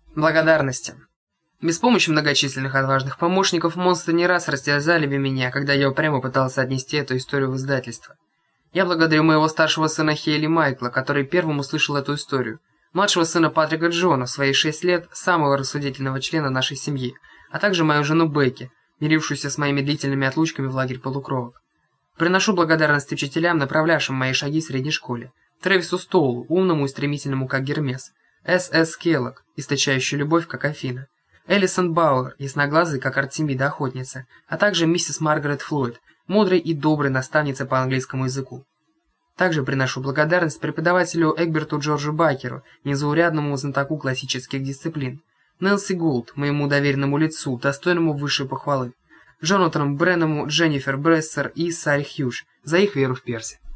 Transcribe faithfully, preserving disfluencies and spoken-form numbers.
Благодарности. Без помощи многочисленных отважных помощников монстры не раз растерзали бы меня, когда я упрямо пытался отнести эту историю в издательство. Я благодарю моего старшего сына Хейли Майкла, который первым услышал эту историю, младшего сына Патрика Джона в свои шесть лет, самого рассудительного члена нашей семьи, а также мою жену Бекки, мирившуюся с моими длительными отлучками в лагерь полукровок. Приношу благодарность учителям, направлявшим мои шаги в средней школе, Трэвису Стоулу, умному и стремительному, как Гермес, С С Келлог, источающий любовь, как Афина, Элисон Бауэр, ясноглазый, как Артемида-охотница, а также миссис Маргарет Флойд, мудрой и доброй наставнице по английскому языку. Также приношу благодарность преподавателю Эгберту Джорджу Бакеру, незаурядному знатоку классических дисциплин, Нэнси Голд, моему доверенному лицу, достойному высшей похвалы, Джонатану Бренному, Дженнифер Брессер и Саре Хьюж за их веру в Перси.